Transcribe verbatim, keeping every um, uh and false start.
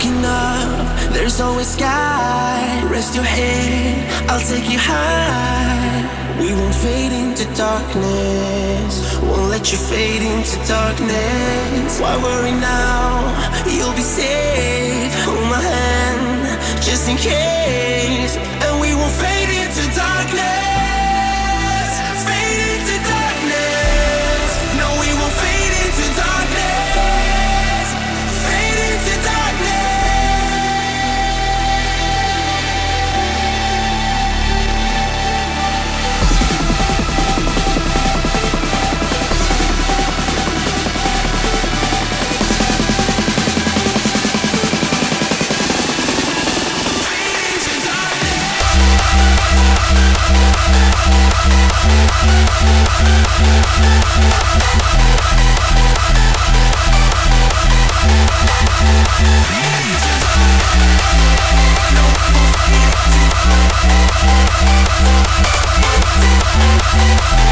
Looking up, there's always sky. Rest your head, I'll take you high. We won't fade into darkness, won't let you fade into darkness. Why worry now? You'll be safe. Hold my hand, just in case. And we won't fade into darkness, fade into darkness. No, we won't fade into darkness, fade into darkness. No,